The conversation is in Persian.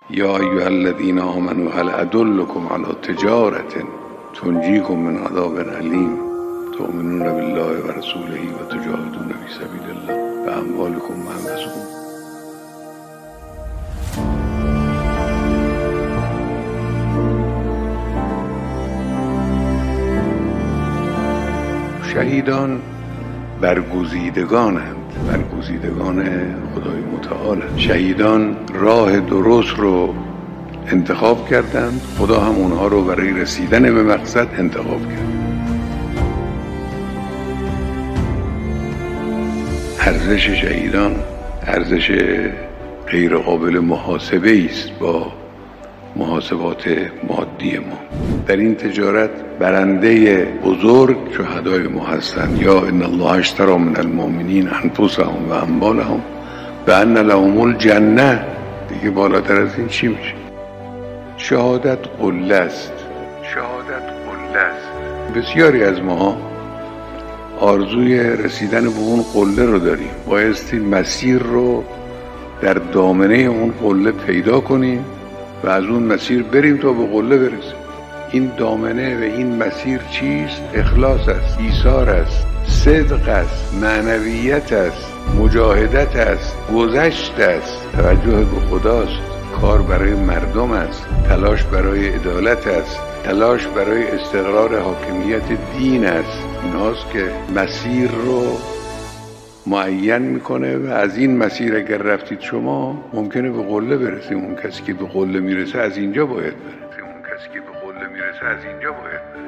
یا ایها الذین آمنوا هل ادلکم علی تجارة تنجیکم من عذاب علیم تؤمنون بالله و رسوله و تجاهدون فی سبیل الله باموالکم و انفسکم. شهیدان برگزیدگانند، برگزیدگان خدای متعالند. شهیدان راه درست رو انتخاب کردند، خدا هم اونها رو برای رسیدن به مقصد انتخاب کرد. ارزش شهیدان ارزش غیر قابل محاسبه است با محاسبات مادی ما. در این تجارت برنده بزرگ شهدای ما هستند. یا ان الله اشتری من المؤمنین انفسهم و اموالهم بان لهم الجنه. دیگه بالاتر از این چی میشه؟ شهادت قله است. شهادت قله است. بسیاری از ما آرزوی رسیدن به اون قله رو داریم. بایستی مسیر رو در دامنه اون قله پیدا کنیم و از اون مسیر بریم تا به قله برسیم. این دامنه و این مسیر چیست؟ اخلاص است، ایثار است، صدق است، معنویت است، مجاهدت است، گذشت است، توجه به خداست، کار برای مردم است، تلاش برای عدالت است، تلاش برای استقرار حاکمیت دین است. ایناست که مسیر رو معین میکنه و از این مسیر اگر رفتید شما ممکنه به قله برسیم. اون کسی که به قله میرسه از اینجا باید بره.